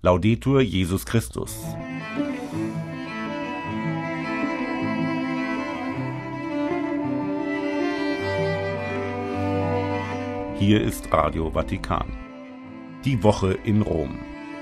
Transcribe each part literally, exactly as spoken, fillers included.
Laudetur Jesus Christus. Hier ist Radio Vatikan. Die Woche in Rom.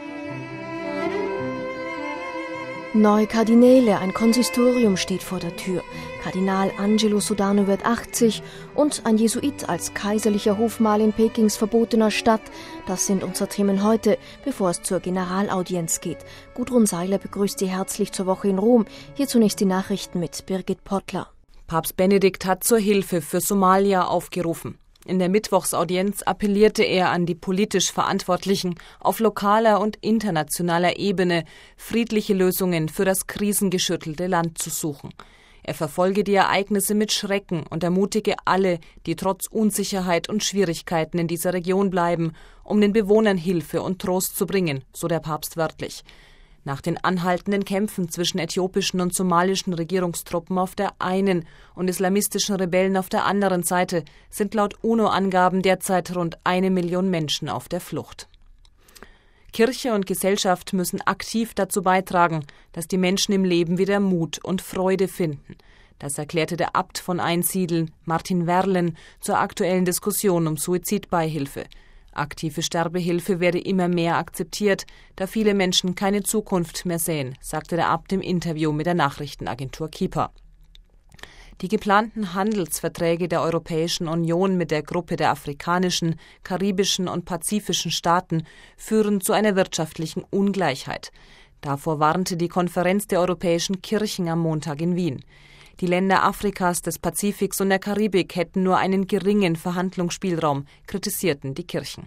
Neue Kardinäle, ein Konsistorium steht vor der Tür. Kardinal Angelo Sodano wird achtzig und ein Jesuit als kaiserlicher Hofmaler in Pekings verbotener Stadt. Das sind unsere Themen heute, bevor es zur Generalaudienz geht. Gudrun Seiler begrüßt Sie herzlich zur Woche in Rom. Hier zunächst die Nachrichten mit Birgit Pottler. Papst Benedikt hat zur Hilfe für Somalia aufgerufen. In der Mittwochsaudienz appellierte er an die politisch Verantwortlichen, auf lokaler und internationaler Ebene friedliche Lösungen für das krisengeschüttelte Land zu suchen. Er verfolge die Ereignisse mit Schrecken und ermutige alle, die trotz Unsicherheit und Schwierigkeiten in dieser Region bleiben, um den Bewohnern Hilfe und Trost zu bringen, so der Papst wörtlich. Nach den anhaltenden Kämpfen zwischen äthiopischen und somalischen Regierungstruppen auf der einen und islamistischen Rebellen auf der anderen Seite sind laut UNO-Angaben derzeit rund eine Million Menschen auf der Flucht. Kirche und Gesellschaft müssen aktiv dazu beitragen, dass die Menschen im Leben wieder Mut und Freude finden. Das erklärte der Abt von Einsiedeln, Martin Werlen, zur aktuellen Diskussion um Suizidbeihilfe. Aktive Sterbehilfe werde immer mehr akzeptiert, da viele Menschen keine Zukunft mehr sehen, sagte der Abt im Interview mit der Nachrichtenagentur Kipa. Die geplanten Handelsverträge der Europäischen Union mit der Gruppe der afrikanischen, karibischen und pazifischen Staaten führen zu einer wirtschaftlichen Ungleichheit. Davor warnte die Konferenz der europäischen Kirchen am Montag in Wien. Die Länder Afrikas, des Pazifiks und der Karibik hätten nur einen geringen Verhandlungsspielraum, kritisierten die Kirchen.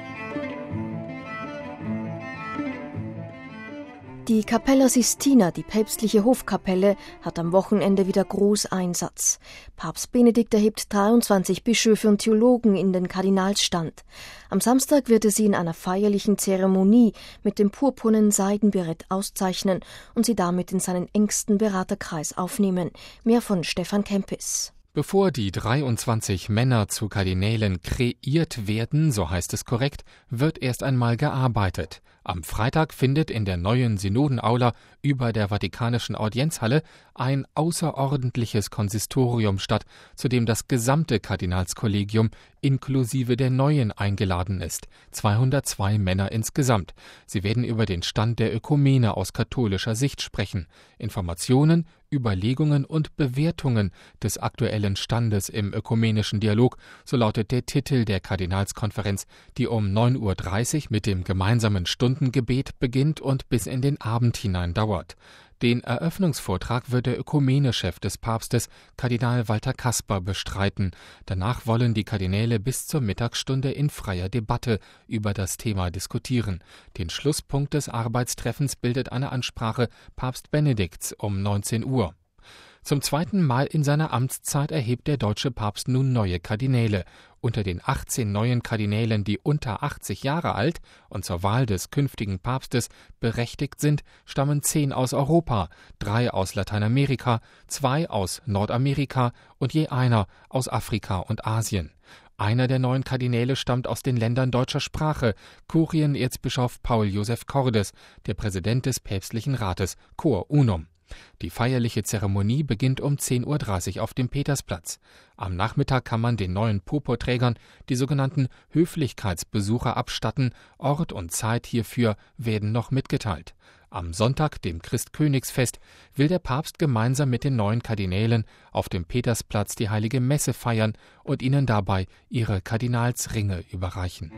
Die Capella Sistina, die päpstliche Hofkapelle, hat am Wochenende wieder Großeinsatz. Papst Benedikt erhebt dreiundzwanzig Bischöfe und Theologen in den Kardinalsstand. Am Samstag wird er sie in einer feierlichen Zeremonie mit dem purpurnen Seidenberett auszeichnen und sie damit in seinen engsten Beraterkreis aufnehmen. Mehr von Stefan Kempis. Bevor die dreiundzwanzig Männer zu Kardinälen kreiert werden, so heißt es korrekt, wird erst einmal gearbeitet. Am Freitag findet in der neuen Synodenaula über der Vatikanischen Audienzhalle ein außerordentliches Konsistorium statt, zu dem das gesamte Kardinalskollegium inklusive der Neuen eingeladen ist. zweihundertzwei Männer insgesamt. Sie werden über den Stand der Ökumene aus katholischer Sicht sprechen. Informationen, Überlegungen und Bewertungen des aktuellen Standes im ökumenischen Dialog, so lautet der Titel der Kardinalskonferenz, die um neun Uhr dreißig mit dem gemeinsamen Stundengebet beginnt und bis in den Abend hinein dauert. Den Eröffnungsvortrag wird der Ökumene-Chef des Papstes, Kardinal Walter Kasper, bestreiten. Danach wollen die Kardinäle bis zur Mittagsstunde in freier Debatte über das Thema diskutieren. Den Schlusspunkt des Arbeitstreffens bildet eine Ansprache Papst Benedikts um neunzehn Uhr. Zum zweiten Mal in seiner Amtszeit erhebt der deutsche Papst nun neue Kardinäle. Unter den achtzehn neuen Kardinälen, die unter achtzig Jahre alt und zur Wahl des künftigen Papstes berechtigt sind, stammen zehn aus Europa, drei aus Lateinamerika, zwei aus Nordamerika und je einer aus Afrika und Asien. Einer der neuen Kardinäle stammt aus den Ländern deutscher Sprache, Kurienerzbischof Paul Joseph Cordes, der Präsident des päpstlichen Rates Cor Unum. Die feierliche Zeremonie beginnt um zehn Uhr dreißig auf dem Petersplatz. Am Nachmittag kann man den neuen Purpurträgern die sogenannten Höflichkeitsbesuche abstatten. Ort und Zeit hierfür werden noch mitgeteilt. Am Sonntag, dem Christkönigsfest, will der Papst gemeinsam mit den neuen Kardinälen auf dem Petersplatz die heilige Messe feiern und ihnen dabei ihre Kardinalsringe überreichen.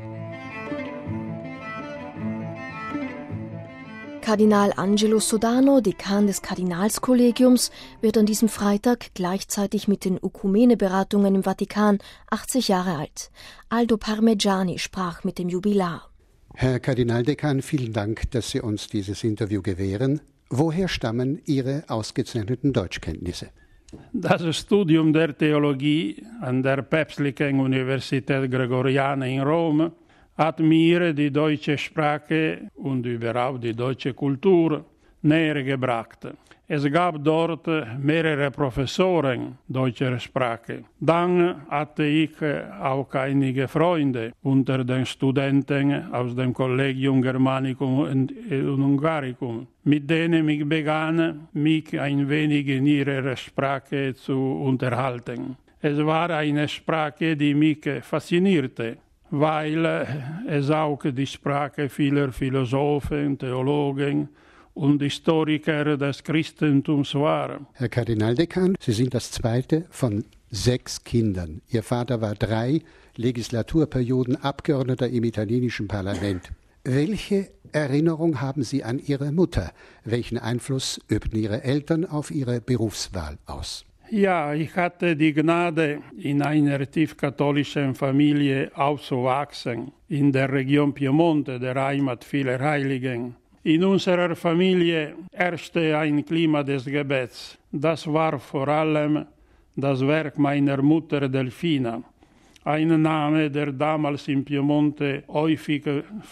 Kardinal Angelo Sodano, Dekan des Kardinalskollegiums, wird an diesem Freitag gleichzeitig mit den Ökumene-Beratungen im Vatikan achtzig Jahre alt. Aldo Parmegiani sprach mit dem Jubilar. Herr Kardinaldekan, vielen Dank, dass Sie uns dieses Interview gewähren. Woher stammen Ihre ausgezeichneten Deutschkenntnisse? Das Studium der Theologie an der Päpstlichen Universität Gregoriana in Rom hat mir die deutsche Sprache und überhaupt die deutsche Kultur näher gebracht. Es gab dort mehrere Professoren deutscher Sprache. Dann hatte ich auch einige Freunde unter den Studenten aus dem Collegium Germanicum und Ungaricum, mit denen ich begann, mich ein wenig in ihrer Sprache zu unterhalten. Es war eine Sprache, die mich faszinierte, weil es auch die Sprache vieler Philosophen, Theologen und Historiker des Christentums war. Herr Kardinaldekan, Sie sind das zweite von sechs Kindern. Ihr Vater war drei Legislaturperioden Abgeordneter im italienischen Parlament. Welche Erinnerung haben Sie an Ihre Mutter? Welchen Einfluss übten Ihre Eltern auf Ihre Berufswahl aus? Ja, ich hatte die Gnade, in einer tiefkatholischen Familie aufzuwachsen, in der Region Piemonte, der Heimat vieler Heiligen. In unserer Familie herrschte ein Klima des Gebets. Das war vor allem das Werk meiner Mutter Delfina, ein Name, der damals in Piemonte häufig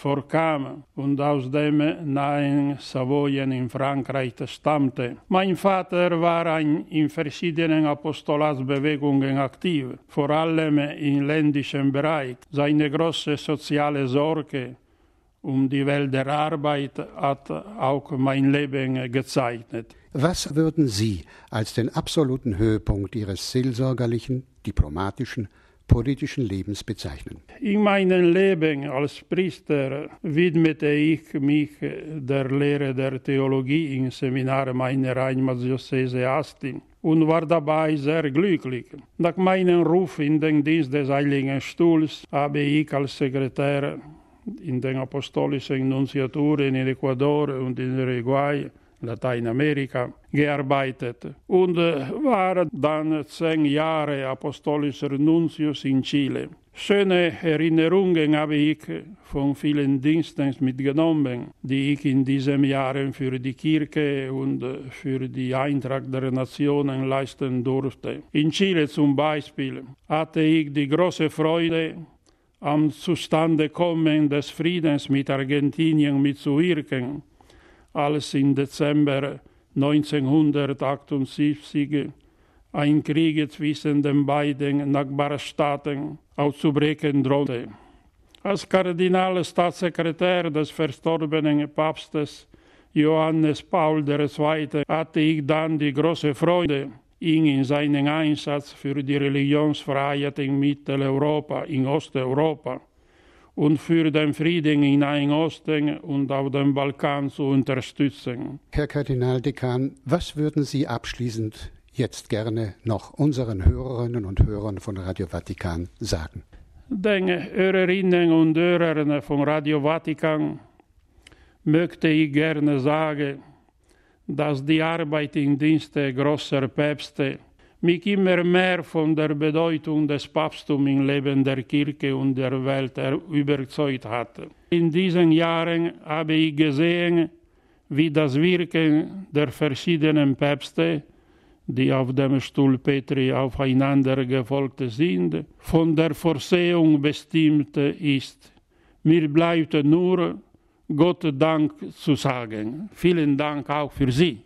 vorkam und aus dem nahen Savoyen in Frankreich stammte. Mein Vater war ein, in verschiedenen Apostolatsbewegungen aktiv, vor allem im ländlichen Bereich. Seine große soziale Sorge um die Welt der Arbeit hat auch mein Leben gezeichnet. Was würden Sie als den absoluten Höhepunkt Ihres seelsorgerlichen, diplomatischen, politischen Lebens bezeichnen? In meinem Leben als Priester widmete ich mich der Lehre der Theologie im Seminar meiner Heimatdiözese Asti und war dabei sehr glücklich. Nach meinem Ruf in den Dienst des Heiligen Stuhls habe ich als Sekretär in den apostolischen Nunziaturen in Ecuador und in Uruguay, Lateinamerika, gearbeitet und war dann zehn Jahre apostolischer Nuntius in Chile. Schöne Erinnerungen habe ich von vielen Diensten mitgenommen, die ich in diesen Jahren für die Kirche und für die Eintracht der Nationen leisten durfte. In Chile zum Beispiel hatte ich die große Freude, am Zustandekommen des Friedens mit Argentinien mitzuwirken, als im Dezember neunzehnhundertachtundsiebzig ein Krieg zwischen den beiden Nachbarstaaten auszubrechen drohte. Als Kardinalstaatssekretär des verstorbenen Papstes Johannes Paul der Zweite hatte ich dann die große Freude, ihn in seinen Einsatz für die Religionsfreiheit in Mitteleuropa, in Osteuropa und für den Frieden in Nahen Osten und auf dem Balkan zu unterstützen. Herr Kardinaldekan, was würden Sie abschließend jetzt gerne noch unseren Hörerinnen und Hörern von Radio Vatikan sagen? Den Hörerinnen und Hörern von Radio Vatikan möchte ich gerne sagen, dass die Arbeit im Dienste großer Päpste mich immer mehr von der Bedeutung des Papsttums im Leben der Kirche und der Welt überzeugt hat. In diesen Jahren habe ich gesehen, wie das Wirken der verschiedenen Päpste, die auf dem Stuhl Petri aufeinander gefolgt sind, von der Vorsehung bestimmt ist. Mir bleibt nur Gott Dank zu sagen. Vielen Dank auch für Sie.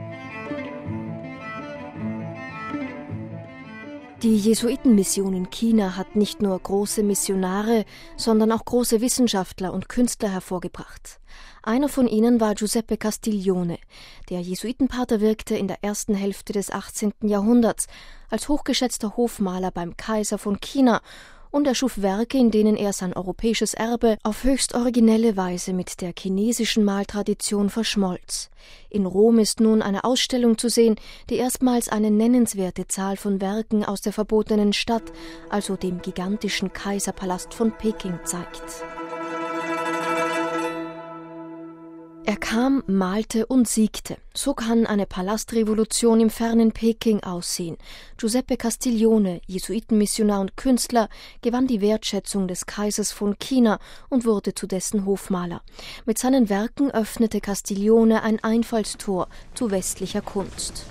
Die Jesuitenmission in China hat nicht nur große Missionare, sondern auch große Wissenschaftler und Künstler hervorgebracht. Einer von ihnen war Giuseppe Castiglione. Der Jesuitenpater wirkte in der ersten Hälfte des achtzehnten Jahrhunderts als hochgeschätzter Hofmaler beim Kaiser von China und er schuf Werke, in denen er sein europäisches Erbe auf höchst originelle Weise mit der chinesischen Maltradition verschmolz. In Rom ist nun eine Ausstellung zu sehen, die erstmals eine nennenswerte Zahl von Werken aus der verbotenen Stadt, also dem gigantischen Kaiserpalast von Peking, zeigt. Er kam, malte und siegte. So kann eine Palastrevolution im fernen Peking aussehen. Giuseppe Castiglione, Jesuitenmissionar und Künstler, gewann die Wertschätzung des Kaisers von China und wurde zu dessen Hofmaler. Mit seinen Werken öffnete Castiglione ein Einfallstor zu westlicher Kunst.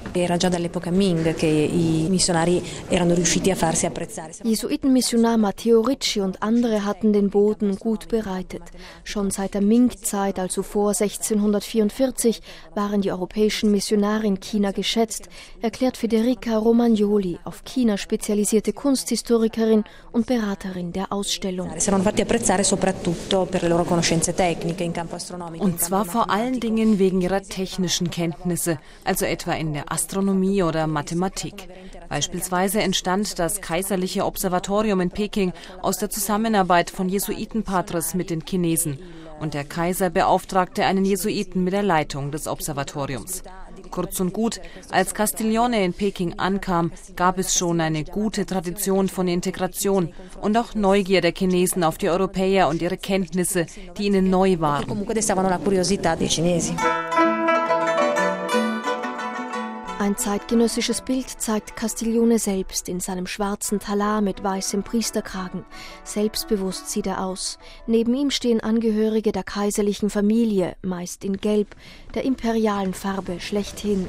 Jesuitenmissionar Matteo Ricci und andere hatten den Boden gut bereitet. Schon seit der Ming-Zeit, also vor sechzehnhundertvierundvierzig, waren die Europäischen Missionare in China geschätzt, erklärt Federica Romagnoli, auf China spezialisierte Kunsthistorikerin und Beraterin der Ausstellung. Und zwar vor allen Dingen wegen ihrer technischen Kenntnisse, also etwa in der Astronomie oder Mathematik. Beispielsweise entstand das Kaiserliche Observatorium in Peking aus der Zusammenarbeit von Jesuitenpatres mit den Chinesen. Und der Kaiser beauftragte einen Jesuiten mit der Leitung des Observatoriums. Kurz und gut, als Castiglione in Peking ankam, gab es schon eine gute Tradition von Integration und auch Neugier der Chinesen auf die Europäer und ihre Kenntnisse, die ihnen neu waren. Ein zeitgenössisches Bild zeigt Castiglione selbst in seinem schwarzen Talar mit weißem Priesterkragen. Selbstbewusst sieht er aus. Neben ihm stehen Angehörige der kaiserlichen Familie, meist in Gelb, der imperialen Farbe schlechthin.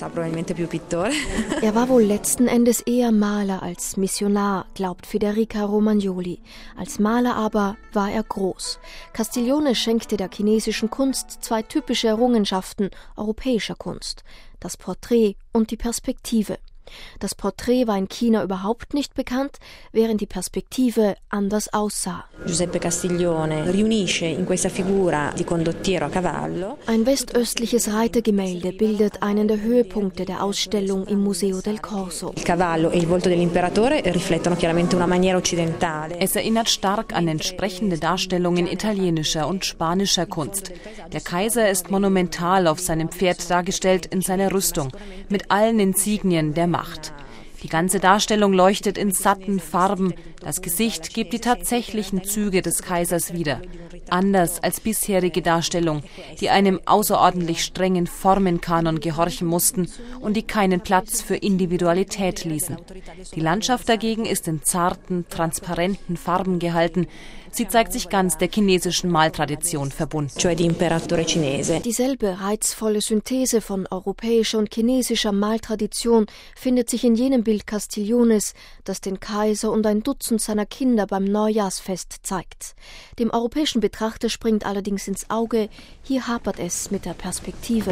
Er war wohl letzten Endes eher Maler als Missionar, glaubt Federica Romagnoli. Als Maler aber war er groß. Castiglione schenkte der chinesischen Kunst zwei typische Errungenschaften europäischer Kunst: das Porträt und die Perspektive. Das Porträt war in China überhaupt nicht bekannt, während die Perspektive anders aussah. Giuseppe Castiglione riunisce in questa figura di condottiero a cavallo. Ein westöstliches Reitergemälde bildet einen der Höhepunkte der Ausstellung im Museo del Corso. Il cavallo e il volto dell'imperatore riflettono chiaramente una maniera occidentale. Es erinnert stark an entsprechende Darstellungen italienischer und spanischer Kunst. Der Kaiser ist monumental auf seinem Pferd dargestellt in seiner Rüstung, mit allen Insignien der Macht. Die ganze Darstellung leuchtet in satten Farben. Das Gesicht gibt die tatsächlichen Züge des Kaisers wieder. Anders als bisherige Darstellungen, die einem außerordentlich strengen Formenkanon gehorchen mussten und die keinen Platz für Individualität ließen. Die Landschaft dagegen ist in zarten, transparenten Farben gehalten. Sie zeigt sich ganz der chinesischen Maltradition verbunden. Dieselbe reizvolle Synthese von europäischer und chinesischer Maltradition findet sich in jenem Bild Castigliones, das den Kaiser und ein Dutzend seiner Kinder beim Neujahrsfest zeigt. Dem europäischen Betrachter springt allerdings ins Auge, hier hapert es mit der Perspektive.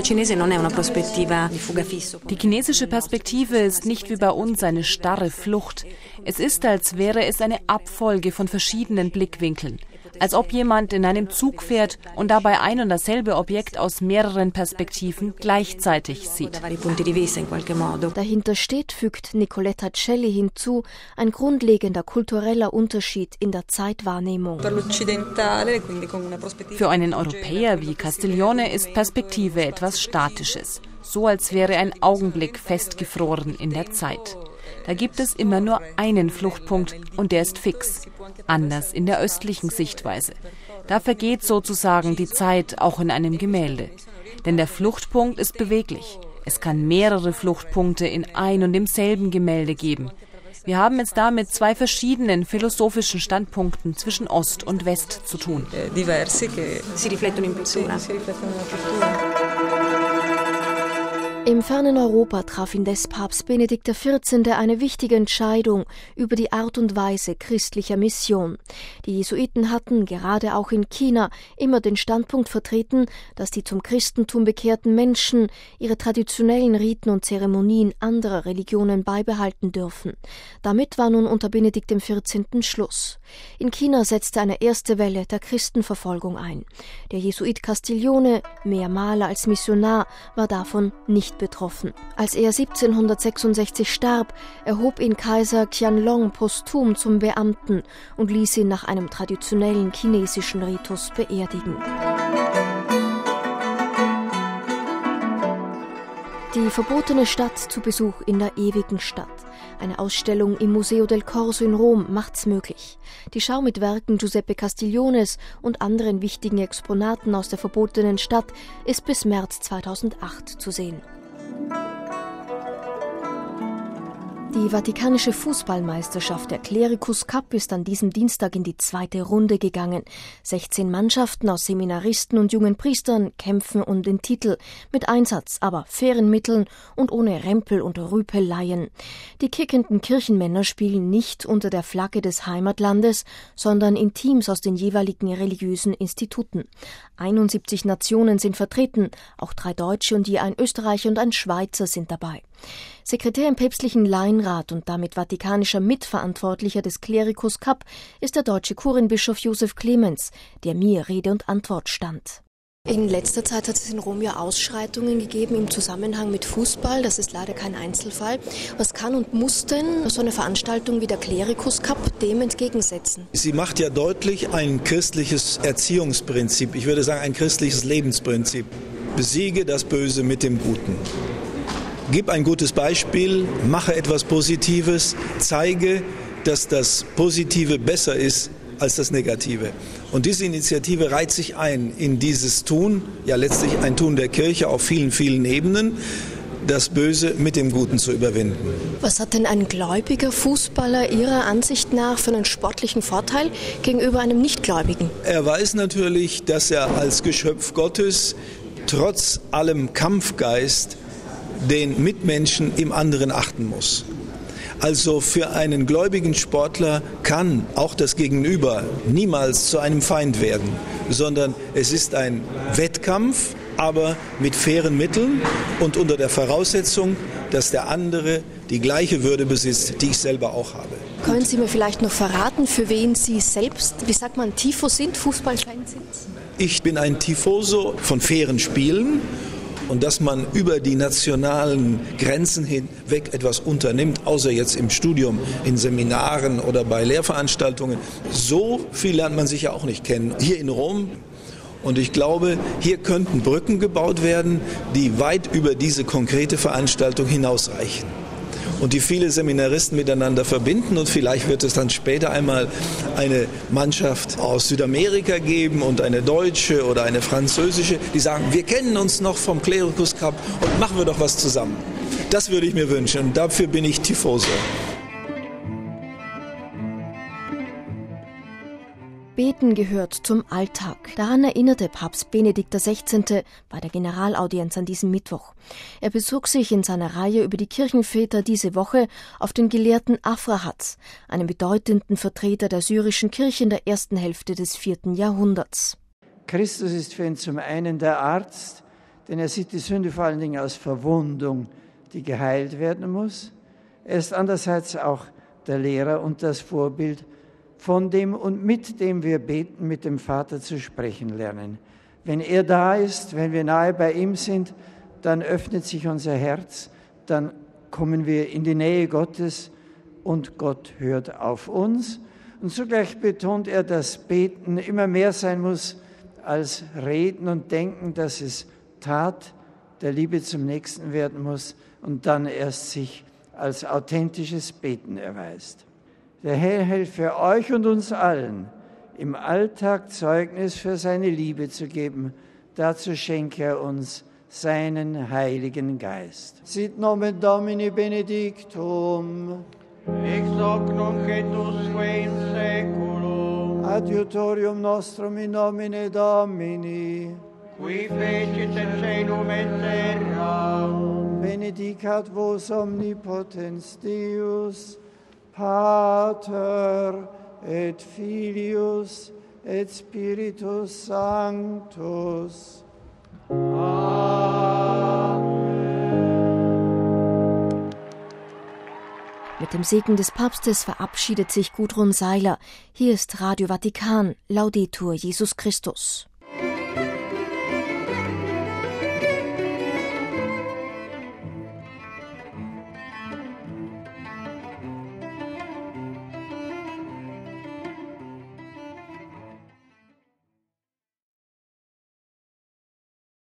Die chinesische Perspektive ist nicht wie bei uns eine starre Flucht. Es ist, als wäre es eine Abfolge von verschiedenen Blickwinkeln. Als ob jemand in einem Zug fährt und dabei ein und dasselbe Objekt aus mehreren Perspektiven gleichzeitig sieht. Dahinter steht, fügt Nicoletta Celli hinzu, ein grundlegender kultureller Unterschied in der Zeitwahrnehmung. Für einen Europäer wie Castiglione ist Perspektive etwas Statisches, so als wäre ein Augenblick festgefroren in der Zeit. Da gibt es immer nur einen Fluchtpunkt und der ist fix. Anders in der östlichen Sichtweise. Da vergeht sozusagen die Zeit auch in einem Gemälde. Denn der Fluchtpunkt ist beweglich. Es kann mehrere Fluchtpunkte in ein und demselben Gemälde geben. Wir haben es da mit zwei verschiedenen philosophischen Standpunkten zwischen Ost und West zu tun. Im fernen Europa traf indes Papst Benedikt der Vierzehnte eine wichtige Entscheidung über die Art und Weise christlicher Mission. Die Jesuiten hatten, gerade auch in China, immer den Standpunkt vertreten, dass die zum Christentum bekehrten Menschen ihre traditionellen Riten und Zeremonien anderer Religionen beibehalten dürfen. Damit war nun unter Benedikt dem Vierzehnten Schluss. In China setzte eine erste Welle der Christenverfolgung ein. Der Jesuit Castiglione, mehr Maler als Missionar, war davon nicht betroffen. Als er siebzehnhundertsechsundsechzig starb, erhob ihn Kaiser Qianlong posthum zum Beamten und ließ ihn nach einem traditionellen chinesischen Ritus beerdigen. Die verbotene Stadt zu Besuch in der ewigen Stadt. Eine Ausstellung im Museo del Corso in Rom macht's möglich. Die Schau mit Werken Giuseppe Castigliones und anderen wichtigen Exponaten aus der verbotenen Stadt ist bis März zweitausendacht zu sehen. Die Vatikanische Fußballmeisterschaft, der Clericus Cup, ist an diesem Dienstag in die zweite Runde gegangen. sechzehn Mannschaften aus Seminaristen und jungen Priestern kämpfen um den Titel, mit Einsatz, aber fairen Mitteln und ohne Rempel und Rüpeleien. Die kickenden Kirchenmänner spielen nicht unter der Flagge des Heimatlandes, sondern in Teams aus den jeweiligen religiösen Instituten. einundsiebzig Nationen sind vertreten, auch drei Deutsche und je ein Österreicher und ein Schweizer sind dabei. Sekretär im päpstlichen Laienrat und damit vatikanischer Mitverantwortlicher des Clericus Cup ist der deutsche Kurienbischof Josef Clemens, der mir Rede und Antwort stand. In letzter Zeit hat es in Rom ja Ausschreitungen gegeben im Zusammenhang mit Fußball. Das ist leider kein Einzelfall. Was kann und muss denn so eine Veranstaltung wie der Clericus Cup dem entgegensetzen? Sie macht ja deutlich ein christliches Erziehungsprinzip, ich würde sagen ein christliches Lebensprinzip. Besiege das Böse mit dem Guten. Gib ein gutes Beispiel, mache etwas Positives, zeige, dass das Positive besser ist als das Negative. Und diese Initiative reiht sich ein in dieses Tun, ja letztlich ein Tun der Kirche auf vielen, vielen Ebenen, das Böse mit dem Guten zu überwinden. Was hat denn ein gläubiger Fußballer Ihrer Ansicht nach für einen sportlichen Vorteil gegenüber einem Nichtgläubigen? Er weiß natürlich, dass er als Geschöpf Gottes trotz allem Kampfgeist den Mitmenschen im anderen achten muss. Also für einen gläubigen Sportler kann auch das Gegenüber niemals zu einem Feind werden, sondern es ist ein Wettkampf, aber mit fairen Mitteln und unter der Voraussetzung, dass der andere die gleiche Würde besitzt, die ich selber auch habe. Können Sie mir vielleicht noch verraten, für wen Sie selbst, wie sagt man, Tifo sind, Fußballfan sind? Ich bin ein Tifoso von fairen Spielen. Und dass man über die nationalen Grenzen hinweg etwas unternimmt, außer jetzt im Studium, in Seminaren oder bei Lehrveranstaltungen. So viel lernt man sich ja auch nicht kennen. Hier in Rom. Und ich glaube, hier könnten Brücken gebaut werden, die weit über diese konkrete Veranstaltung hinausreichen. Und die viele Seminaristen miteinander verbinden. Und vielleicht wird es dann später einmal eine Mannschaft aus Südamerika geben und eine deutsche oder eine französische, die sagen, wir kennen uns noch vom Clericus Cup und machen wir doch was zusammen. Das würde ich mir wünschen und dafür bin ich Tifoso. Beten gehört zum Alltag. Daran erinnerte Papst Benedikt der Sechzehnte bei der Generalaudienz an diesem Mittwoch. Er bezog sich in seiner Reihe über die Kirchenväter diese Woche auf den Gelehrten Aphrahat, einen bedeutenden Vertreter der syrischen Kirche in der ersten Hälfte des vierten Jahrhunderts. Christus ist für ihn zum einen der Arzt, denn er sieht die Sünde vor allen Dingen als Verwundung, die geheilt werden muss. Er ist andererseits auch der Lehrer und das Vorbild, von dem und mit dem wir beten, mit dem Vater zu sprechen lernen. Wenn er da ist, wenn wir nahe bei ihm sind, dann öffnet sich unser Herz, dann kommen wir in die Nähe Gottes und Gott hört auf uns. Und zugleich betont er, dass Beten immer mehr sein muss als Reden und Denken, dass es Tat der Liebe zum Nächsten werden muss und dann erst sich als authentisches Beten erweist. Der Herr helfe euch und uns allen, im Alltag Zeugnis für seine Liebe zu geben. Dazu schenke er uns seinen Heiligen Geist. Sit nomen Domini benedictum. Ex hoc nunc et usque in seculum. Adiutorium nostrum in nomine Domini. Qui fecit in caelum et terra. Benedicat vos omnipotens Deus, Pater et Filius et Spiritus Sanctus. Amen. Mit dem Segen des Papstes verabschiedet sich Gudrun Seiler. Hier ist Radio Vatikan. Laudetur Jesus Christus.